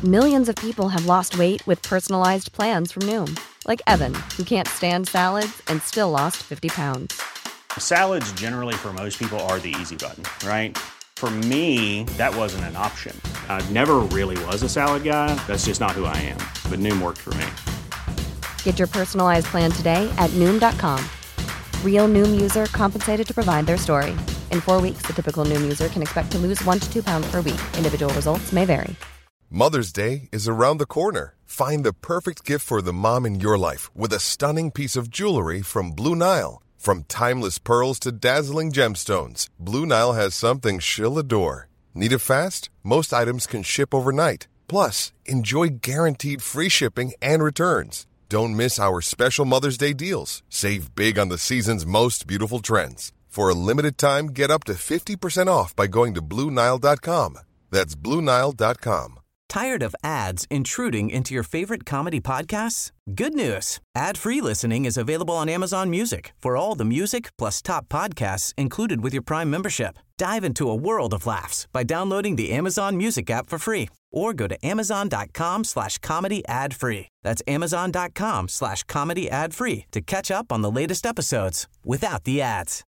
Millions of people have lost weight with personalized plans from Noom. Like Evan, who can't stand salads and still lost 50 pounds. Salads generally for most people are the easy button, right? For me, that wasn't an option. I never really was a salad guy. That's just not who I am. But Noom worked for me. Get your personalized plan today at Noom.com. Real Noom user compensated to provide their story. In 4 weeks, the typical Noom user can expect to lose 1 to 2 pounds per week. Individual results may vary. Mother's Day is around the corner. Find the perfect gift for the mom in your life with a stunning piece of jewelry from Blue Nile. From timeless pearls to dazzling gemstones, Blue Nile has something she'll adore. Need it fast? Most items can ship overnight. Plus, enjoy guaranteed free shipping and returns. Don't miss our special Mother's Day deals. Save big on the season's most beautiful trends. For a limited time, get up to 50% off by going to BlueNile.com. That's BlueNile.com. Tired of ads intruding into your favorite comedy podcasts? Good news. Ad-free listening is available on Amazon Music for all the music plus top podcasts included with your Prime membership. Dive into a world of laughs by downloading the Amazon Music app for free or go to amazon.com/comedy ad-free. That's amazon.com/comedy ad-free to catch up on the latest episodes without the ads.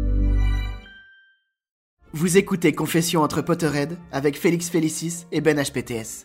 Vous écoutez Confessions entre Potterhead avec Félix Félicis et Ben HPTS.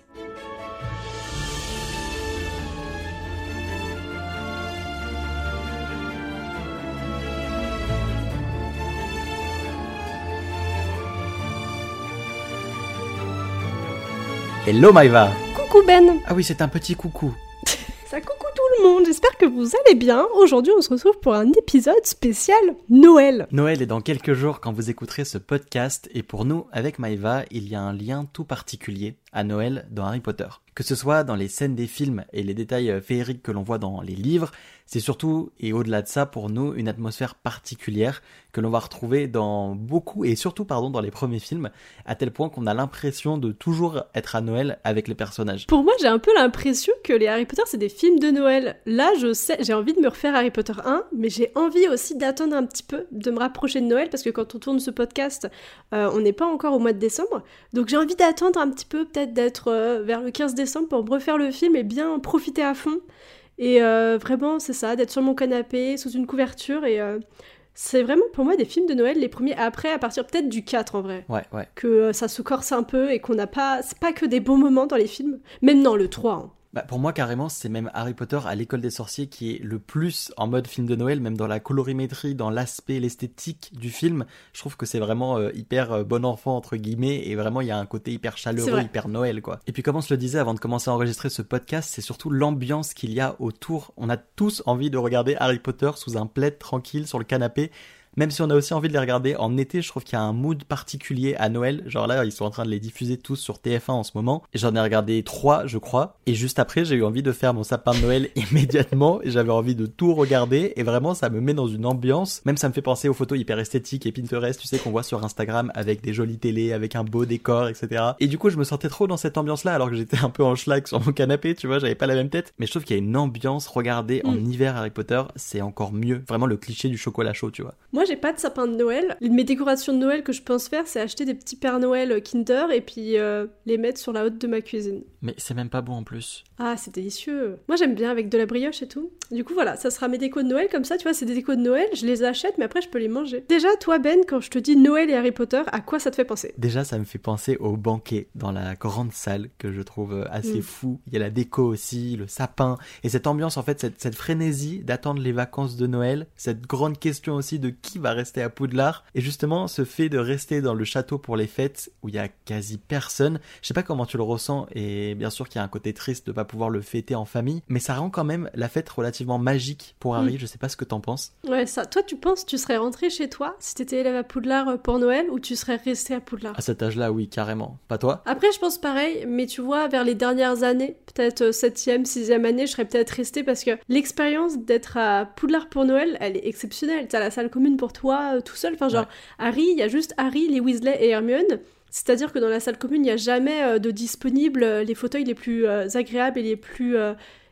Hello Maïva. Coucou Ben. Ah oui, c'est un petit coucou. Ça coucou tout le monde, j'espère que vous allez bien. Aujourd'hui, on se retrouve pour un épisode spécial Noël. Noël est dans quelques jours quand vous écouterez ce podcast et pour nous, avec Maïva, il y a un lien tout particulier à Noël dans Harry Potter. Que ce soit dans les scènes des films et les détails féeriques que l'on voit dans les livres, c'est surtout, et au-delà de ça, pour nous, une atmosphère particulière que l'on va retrouver dans beaucoup, et surtout, dans les premiers films, à tel point qu'on a l'impression de toujours être à Noël avec les personnages. Pour moi, j'ai un peu l'impression que les Harry Potter, c'est des films de Noël. Là, je sais, j'ai envie de me refaire Harry Potter 1, mais j'ai envie aussi d'attendre un petit peu, de me rapprocher de Noël, parce que quand on tourne ce podcast, on n'est pas encore au mois de décembre, donc j'ai envie d'attendre un petit peu, peut-être d'être vers le 15 décembre pour me refaire le film et bien profiter à fond. Et vraiment, c'est ça, d'être sur mon canapé, sous une couverture, et c'est vraiment pour moi des films de Noël, les premiers, après, à partir peut-être du 4 en vrai. Ouais. Que ça se corse un peu et qu'on n'a pas... C'est pas que des bons moments dans les films, même dans le 3, hein. Pour moi, carrément, c'est même Harry Potter à l'école des sorciers qui est le plus en mode film de Noël, même dans la colorimétrie, dans l'aspect, l'esthétique du film. Je trouve que c'est vraiment hyper bon enfant, entre guillemets, et vraiment, il y a un côté hyper chaleureux, hyper Noël, quoi. Et puis, comme on se le disait avant de commencer à enregistrer ce podcast, c'est surtout l'ambiance qu'il y a autour. On a tous envie de regarder Harry Potter sous un plaid tranquille sur le canapé. Même si on a aussi envie de les regarder en été, je trouve qu'il y a un mood particulier à Noël. Genre là, ils sont en train de les diffuser tous sur TF1 en ce moment. Et j'en ai regardé 3, je crois. Et juste après, j'ai eu envie de faire mon sapin de Noël immédiatement. Et j'avais envie de tout regarder. Et vraiment, ça me met dans une ambiance. Même ça me fait penser aux photos hyper esthétiques et Pinterest, tu sais, qu'on voit sur Instagram avec des jolies télés, avec un beau décor, etc. Et du coup, je me sentais trop dans cette ambiance-là alors que j'étais un peu en schlag sur mon canapé, tu vois, j'avais pas la même tête. Mais je trouve qu'il y a une ambiance. Regarder en hiver Harry Potter, c'est encore mieux. Vraiment le cliché du chocolat chaud, tu vois. Moi, j'ai pas de sapin de Noël. Mes décorations de Noël que je pense faire, c'est acheter des petits Pères Noël Kinder et puis les mettre sur la hotte de ma cuisine. Mais c'est même pas bon en plus. Ah, c'est délicieux. Moi, j'aime bien avec de la brioche et tout. Du coup, voilà, ça sera mes décos de Noël comme ça, tu vois, c'est des décos de Noël, je les achète, mais après, je peux les manger. Déjà, toi, Ben, quand je te dis Noël et Harry Potter, à quoi ça te fait penser ? Déjà, ça me fait penser au banquet dans la grande salle que je trouve assez fou. Il y a la déco aussi, le sapin, et cette ambiance, en fait, cette frénésie d'attendre les vacances de Noël, cette grande question aussi de qui va rester à Poudlard, et justement, ce fait de rester dans le château pour les fêtes, où il y a quasi personne. Je sais pas comment tu le ressens, et bien sûr qu'il y a un côté triste de pas pouvoir le fêter en famille, mais ça rend quand même la fête relativement magique pour Harry. Je sais pas ce que t'en penses. Ouais, ça. Toi, tu penses tu serais rentré chez toi si t'étais élève à Poudlard pour Noël, ou tu serais resté à Poudlard ? À cet âge-là, oui, carrément. Pas toi ? Après, je pense pareil, mais tu vois, vers les dernières années, peut-être 7e, 6e année, je serais peut-être restée parce que l'expérience d'être à Poudlard pour Noël, elle est exceptionnelle. T'as la salle commune pour toi, tout seul. Enfin, genre, Harry, il y a juste Harry, les Weasley et Hermione. C'est-à-dire que dans la salle commune, il n'y a jamais de disponible les fauteuils les plus agréables et les plus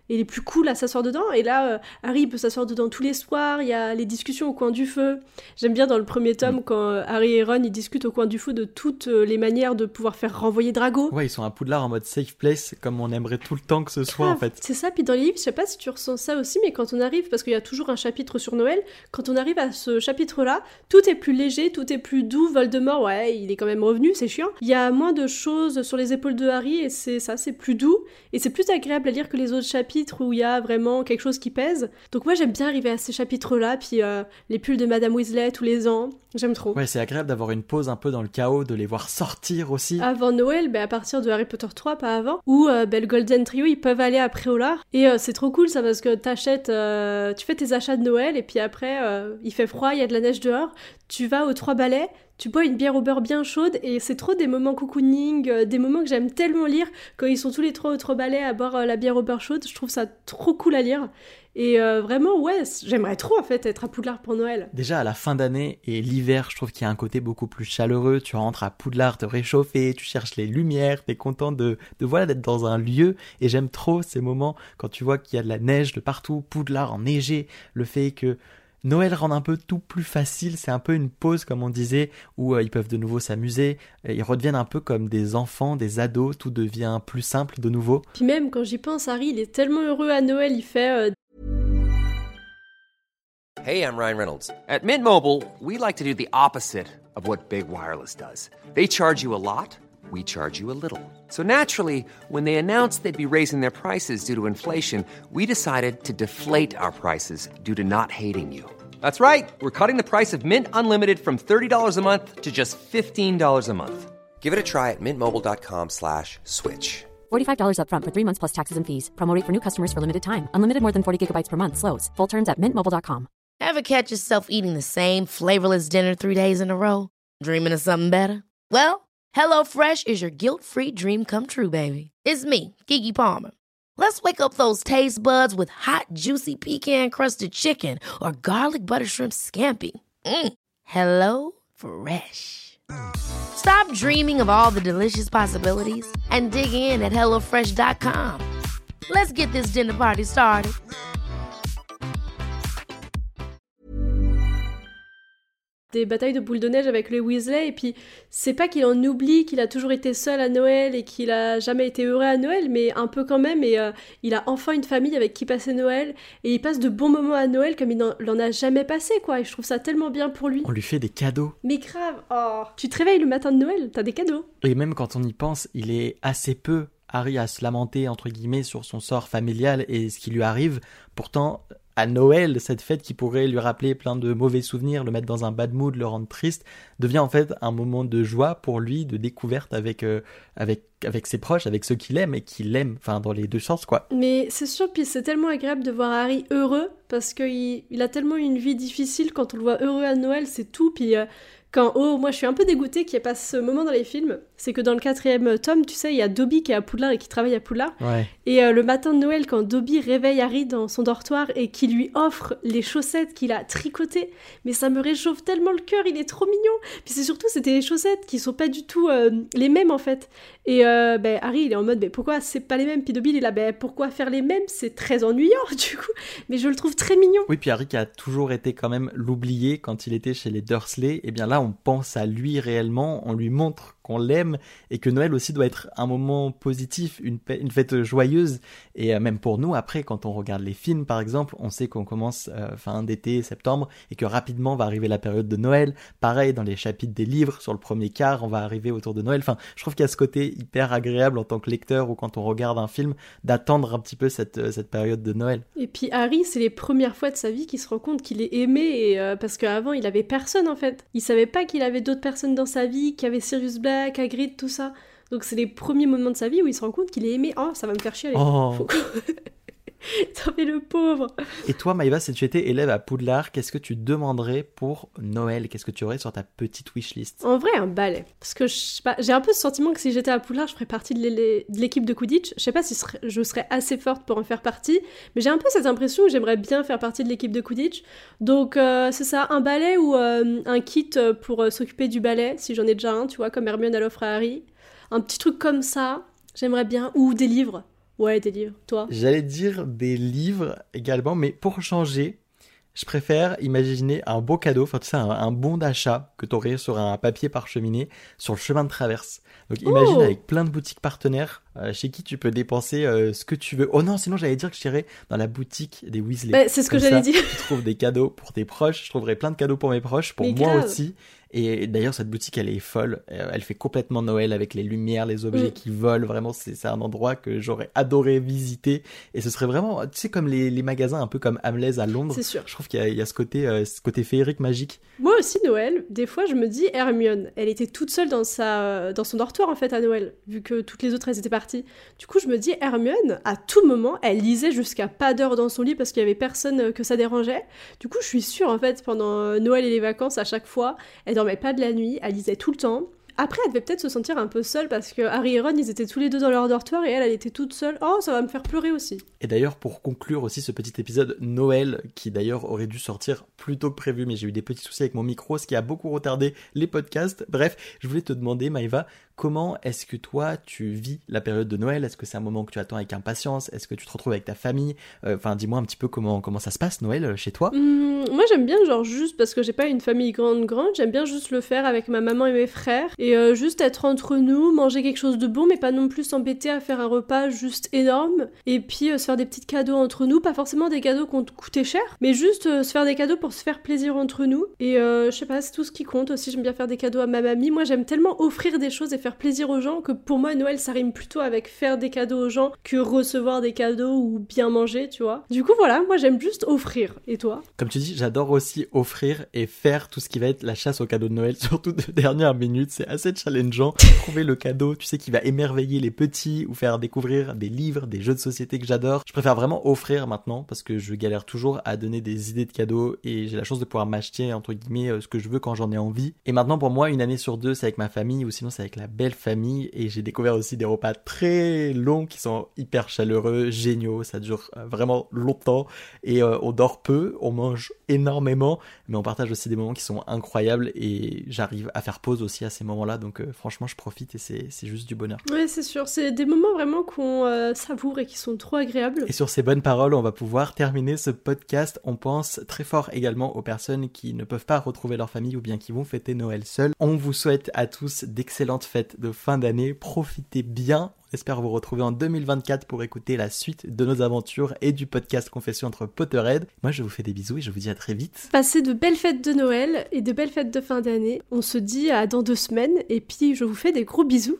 et les plus cool à s'asseoir dedans. Et là, Harry peut s'asseoir dedans tous les soirs, il y a les discussions au coin du feu. J'aime bien dans le premier tome quand Harry et Ron ils discutent au coin du feu de toutes les manières de pouvoir faire renvoyer Drago. Ouais, ils sont à Poudlard en mode safe place, comme on aimerait tout le temps que ce soit en fait. C'est ça, puis dans les livres, je sais pas si tu ressens ça aussi, mais quand on arrive, parce qu'il y a toujours un chapitre sur Noël, quand on arrive à ce chapitre-là, tout est plus léger, tout est plus doux. Voldemort, ouais, il est quand même revenu, c'est chiant. Il y a moins de choses sur les épaules de Harry, et c'est plus doux, et c'est plus agréable à lire que les autres chapitres où il y a vraiment quelque chose qui pèse. Donc moi j'aime bien arriver à ces chapitres-là, puis les pulls de Madame Weasley tous les ans, j'aime trop. Ouais, c'est agréable d'avoir une pause un peu dans le chaos, de les voir sortir aussi. Avant Noël, à partir de Harry Potter 3, pas avant, où le Golden Trio, ils peuvent aller à Préolard, et c'est trop cool ça, parce que t'achètes, tu fais tes achats de Noël, et puis après, il fait froid, il y a de la neige dehors, tu vas aux 3 balais, tu bois une bière au beurre bien chaude, et c'est trop des moments cocooning, des moments que j'aime tellement lire, quand ils sont tous les 3 aux 3 balais à boire la bière au beurre chaude, je trouve ça trop cool à lire. Et vraiment, ouais, j'aimerais trop en fait être à Poudlard pour Noël. Déjà à la fin d'année et l'hiver, je trouve qu'il y a un côté beaucoup plus chaleureux. Tu rentres à Poudlard te réchauffer, tu cherches les lumières, t'es content de voilà, d'être dans un lieu. Et j'aime trop ces moments quand tu vois qu'il y a de la neige de partout, Poudlard enneigé, le fait que Noël rend un peu tout plus facile, c'est un peu une pause comme on disait, où ils peuvent de nouveau s'amuser, ils redeviennent un peu comme des enfants, des ados, tout devient plus simple de nouveau. Puis même quand j'y pense, Harry il est tellement heureux à Noël, il fait... Hey, I'm Ryan Reynolds. At Mint Mobile, we like to do the opposite of what Big Wireless does. They charge you a lot, we charge you a little. So naturally, when they announced they'd be raising their prices due to inflation, we decided to deflate our prices due to not hating you. That's right. We're cutting the price of Mint Unlimited from $30 a month to just $15 a month. Give it a try at mintmobile.com/switch. $45 up front for 3 months plus taxes and fees. Promo rate for new customers for limited time. Unlimited more than 40 gigabytes per month. Slows full terms at mintmobile.com. Ever catch yourself eating the same flavorless dinner 3 days in a row? Dreaming of something better? Well, HelloFresh is your guilt-free dream come true, baby. It's me, Keke Palmer. Let's wake up those taste buds with hot, juicy pecan-crusted chicken or garlic butter shrimp scampi. Hello Fresh. Stop dreaming of all the delicious possibilities and dig in at HelloFresh.com. Let's get this dinner party started. Des batailles de boules de neige avec les Weasley, et puis c'est pas qu'il en oublie qu'il a toujours été seul à Noël et qu'il a jamais été heureux à Noël, mais un peu quand même, et il a enfin une famille avec qui passer Noël, et il passe de bons moments à Noël comme il n'en a jamais passé, quoi, et je trouve ça tellement bien pour lui. On lui fait des cadeaux. Mais grave, oh, tu te réveilles le matin de Noël, t'as des cadeaux. Et même quand on y pense, il est assez peu Harry à se lamenter, entre guillemets, sur son sort familial et ce qui lui arrive. Pourtant, à Noël, cette fête qui pourrait lui rappeler plein de mauvais souvenirs, le mettre dans un bad mood, le rendre triste, devient en fait un moment de joie pour lui, de découverte avec ses proches, avec ceux qu'il aime et qu'il aime, enfin dans les deux sens quoi. Mais c'est sûr, puis c'est tellement agréable de voir Harry heureux, parce qu'il a tellement une vie difficile, quand on le voit heureux à Noël, c'est tout, puis... moi je suis un peu dégoûtée qu'il n'y ait pas ce moment dans les films, c'est que dans le 4e tome, tu sais, il y a Dobby qui est à Poudlard et qui travaille à Poudlard. Ouais. Et le matin de Noël, quand Dobby réveille Harry dans son dortoir et qu'il lui offre les chaussettes qu'il a tricotées, mais ça me réchauffe tellement le cœur, il est trop mignon. Puis c'est surtout, c'était des chaussettes qui sont pas du tout les mêmes en fait. Et Harry, il est en mode, pourquoi c'est pas les mêmes? Puis Dobby, il est là, pourquoi faire les mêmes? C'est très ennuyant du coup. Mais je le trouve très mignon. Oui, puis Harry qui a toujours été quand même l'oublié quand il était chez les Dursley, et bien là on pense à lui réellement, on lui montre qu'on l'aime et que Noël aussi doit être un moment positif, une fête joyeuse. Et même pour nous, après, quand on regarde les films par exemple, on sait qu'on commence fin d'été, septembre, et que rapidement va arriver la période de Noël. Pareil, dans les chapitres des livres, sur le premier quart, on va arriver autour de Noël. Enfin, je trouve qu'il y a ce côté hyper agréable en tant que lecteur ou quand on regarde un film, d'attendre un petit peu cette période de Noël. Et puis Harry, c'est les premières fois de sa vie qu'il se rend compte qu'il est aimé, et parce qu'avant, il avait personne en fait. Il savait pas qu'il avait d'autres personnes dans sa vie, qu'il y avait Sirius Black, Hagrid, tout ça. Donc c'est les premiers moments de sa vie où il se rend compte qu'il est aimé. Oh, ça va me faire chier. Faut... T'en fais le pauvre. Et toi, Maïva, si tu étais élève à Poudlard, qu'est-ce que tu demanderais pour Noël? Qu'est-ce que tu aurais sur ta petite wishlist? En vrai, un balai. Parce que je sais pas, j'ai un peu ce sentiment que si j'étais à Poudlard, je ferais partie de l'équipe de Quidditch. Je sais pas si je serais assez forte pour en faire partie, mais j'ai un peu cette impression que j'aimerais bien faire partie de l'équipe de Quidditch. Donc c'est ça, un balai ou un kit pour s'occuper du balai, si j'en ai déjà un, tu vois, comme Hermione elle offre à Harry. Un petit truc comme ça, j'aimerais bien. Ou des livres. Ouais, des livres. Toi? J'allais dire des livres également, mais pour changer, je préfère imaginer un beau cadeau, enfin tu sais, un bon d'achat que tu aurais sur un papier parcheminé sur le chemin de traverse. Donc imagine avec plein de boutiques partenaires chez qui tu peux dépenser ce que tu veux. Oh non, sinon j'allais dire que j'irais dans la boutique des Weasley. Bah, c'est ce que j'allais dire. Tu trouves des cadeaux pour tes proches, je trouverais plein de cadeaux pour mes proches, pour moi aussi. Et d'ailleurs, cette boutique, elle est folle. Elle fait complètement Noël avec les lumières, les objets qui volent. Vraiment, c'est un endroit que j'aurais adoré visiter. Et ce serait vraiment, tu sais, comme les magasins un peu comme Hamleys à Londres. C'est sûr. Je trouve qu'il y a ce côté féerique, magique. Moi aussi, Noël, des fois, je me dis, Hermione, elle était toute seule dans son dortoir, en fait, à Noël, vu que toutes les autres, elles étaient parties. Du coup, je me dis, Hermione, à tout moment, elle lisait jusqu'à pas d'heure dans son lit parce qu'il y avait personne que ça dérangeait. Du coup, je suis sûre, en fait, pendant Noël et les vacances, à chaque fois, elle dormait pas de la nuit, elle lisait tout le temps. Après, elle devait peut-être se sentir un peu seule parce que Harry et Ron, ils étaient tous les deux dans leur dortoir et elle était toute seule. Oh, ça va me faire pleurer aussi. Et d'ailleurs, pour conclure aussi ce petit épisode Noël, qui d'ailleurs aurait dû sortir plus tôt que prévu, mais j'ai eu des petits soucis avec mon micro, ce qui a beaucoup retardé les podcasts. Bref, je voulais te demander, Maëva, comment est-ce que toi, tu vis la période de Noël? Est-ce que c'est un moment que tu attends avec impatience? Est-ce que tu te retrouves avec ta famille? Enfin, dis-moi un petit peu comment ça se passe, Noël, chez toi? Moi, j'aime bien, genre, juste parce que j'ai pas une famille grande, j'aime bien juste le faire avec ma maman et mes frères. Et juste être entre nous, manger quelque chose de bon, mais pas non plus s'embêter à faire un repas juste énorme. Et puis se faire des petits cadeaux entre nous, pas forcément des cadeaux qui ont coûté cher, mais juste se faire des cadeaux pour se faire plaisir entre nous. Et je sais pas, c'est tout ce qui compte aussi. J'aime bien faire des cadeaux à ma mamie. Moi, j'aime tellement offrir des choses et faire plaisir aux gens que pour moi, Noël, ça rime plutôt avec faire des cadeaux aux gens que recevoir des cadeaux ou bien manger, tu vois. Du coup, voilà, moi, j'aime juste offrir. Et toi? Comme tu dis, j'adore aussi offrir et faire tout ce qui va être la chasse aux cadeaux de Noël, surtout de dernière minute. C'est assez challengeant. Trouver le cadeau, tu sais, qui va émerveiller les petits ou faire découvrir des livres, des jeux de société que j'adore. Je préfère vraiment offrir maintenant parce que je galère toujours à donner des idées de cadeaux et j'ai la chance de pouvoir m'acheter, entre guillemets, ce que je veux quand j'en ai envie. Et maintenant, pour moi, une année sur deux, c'est avec ma famille ou sinon c'est avec la belle famille et j'ai découvert aussi des repas très longs qui sont hyper chaleureux, géniaux, ça dure vraiment longtemps et on dort peu, on mange énormément, mais on partage aussi des moments qui sont incroyables et j'arrive à faire pause aussi à ces moments-là, donc franchement je profite et c'est juste du bonheur. Ouais, c'est sûr, c'est des moments vraiment qu'on savoure et qui sont trop agréables. Et sur ces bonnes paroles, on va pouvoir terminer ce podcast. On pense très fort également aux personnes qui ne peuvent pas retrouver leur famille ou bien qui vont fêter Noël seules. On vous souhaite à tous d'excellentes fêtes de fin d'année, profitez bien. On espère vous retrouver en 2024 pour écouter la suite de nos aventures et du podcast Confessions entre Potterhead. Moi, je vous fais des bisous et je vous dis à très vite. Passez de belles fêtes de Noël et de belles fêtes de fin d'année. On se dit à dans 2 semaines et puis je vous fais des gros bisous.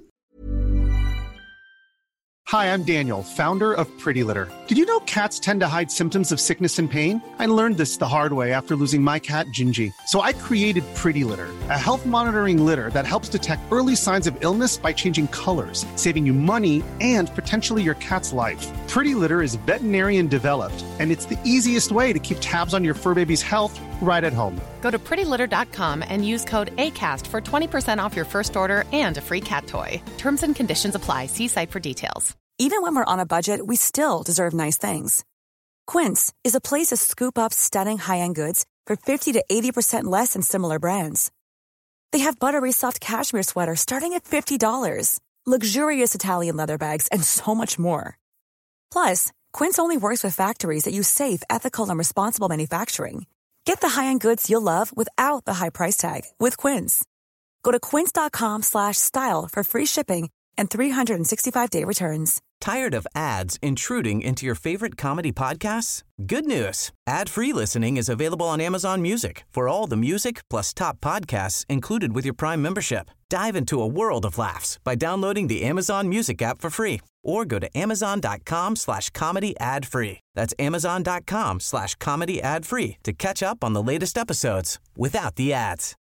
Hi, I'm Daniel, founder of Pretty Litter. Did you know cats tend to hide symptoms of sickness and pain? I learned this the hard way after losing my cat, Gingy. So I created Pretty Litter, a health monitoring litter that helps detect early signs of illness by changing colors, saving you money and potentially your cat's life. Pretty Litter is veterinarian developed, and it's the easiest way to keep tabs on your fur baby's health right at home. Go to prettylitter.com and use code ACAST for 20% off your first order and a free cat toy. Terms and conditions apply. See site for details. Even when we're on a budget, we still deserve nice things. Quince is a place to scoop up stunning high-end goods for 50 to 80% less than similar brands. They have buttery soft cashmere sweaters starting at $50, luxurious Italian leather bags, and so much more. Plus, Quince only works with factories that use safe, ethical, and responsible manufacturing. Get the high-end goods you'll love without the high price tag with Quince. Go to quince.com/style for free shipping and 365-day returns. Tired of ads intruding into your favorite comedy podcasts? Good news. Ad-free listening is available on Amazon Music for all the music plus top podcasts included with your Prime membership. Dive into a world of laughs by downloading the Amazon Music app for free or go to amazon.com/comedy ad-free. That's amazon.com/comedy ad-free to catch up on the latest episodes without the ads.